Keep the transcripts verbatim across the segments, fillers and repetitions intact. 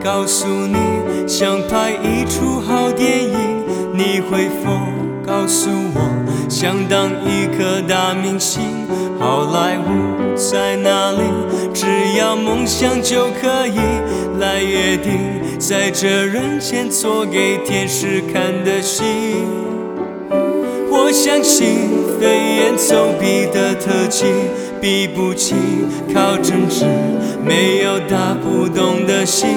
告诉你，想拍一出好电影，你会否告诉我，想当一颗大明星？好莱坞在哪里？只要梦想就可以来约定，在这人间做给天使看的戏。我相信飞檐走壁的特技比不起靠真挚没有打不动的心。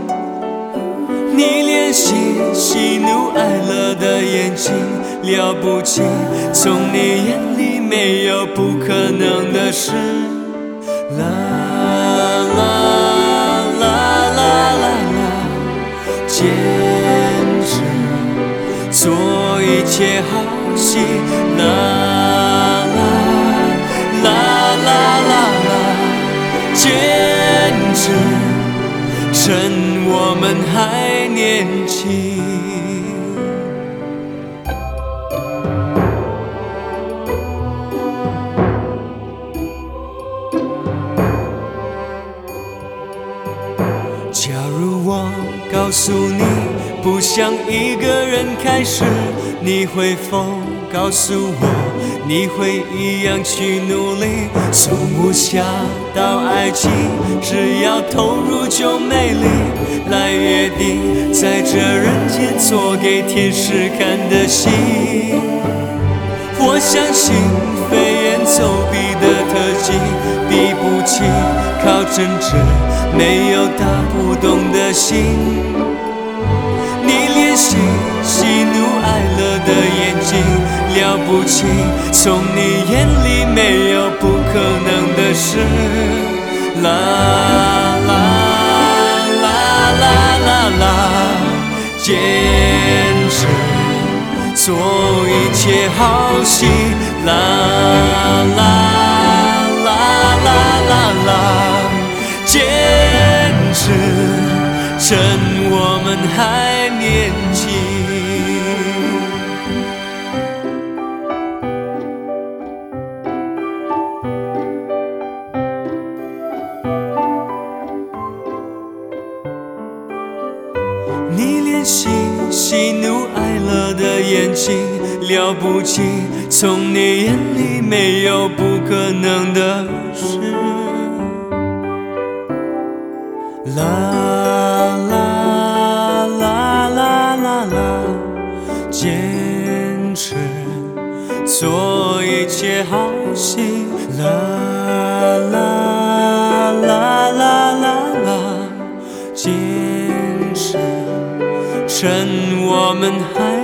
你练习喜怒哀乐的眼睛了不起，从你眼里没有不可能的事。啦啦啦啦啦啦，坚持做一切好戏。啦啦啦啦啦啦，坚持，趁我们还年轻。假如我告诉你，不想一个人开始，你会否告诉我，你会一样去努力？从无暇到爱情，只要投入就美丽。来约定，在这人间做给天使看的戏。我相信飞檐走壁的特技比不起靠真挚没有打不动的心。你练习喜怒哀乐的眼睛了不起，从你眼里没有不可能的事。啦啦啦啦啦啦，坚持做一切好戏。啦啦啦啦啦啦，坚持，趁我们还年轻。你练习喜怒哀乐的眼睛了不起，从你眼里没有不可能的事。啦啦啦啦啦啦，坚持做一切好戏。啦啦啦啦啦啦，坚持，趁我们还